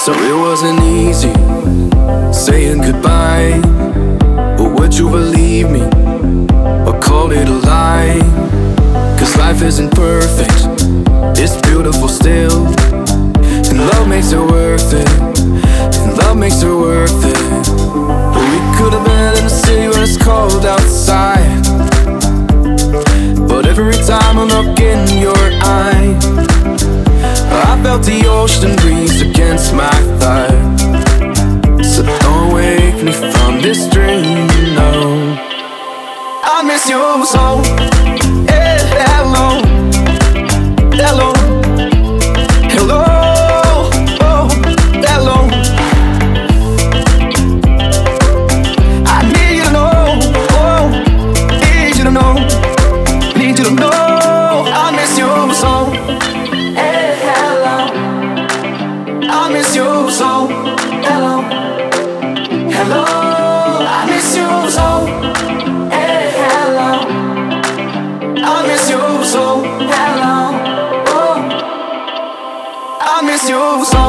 So it wasn't easy saying goodbye, but would you believe me or call it a lie? 'Cause life isn't perfect, it's beautiful still, and love makes it worth it, and love makes it worth it. But we could have been in a city where it's cold outside, but every time I look in your eye, I felt the ocean breeze against my thigh. So don't wake me from this dream, no. I miss you so, yeah, hello, hello, hello, oh, hello. I need you to know, oh, need you to know, need you to know. I miss you so, yeah, hello, I miss you so, hello, hello. I miss you so, hey, hello. I miss you so, hello, oh. I miss you so.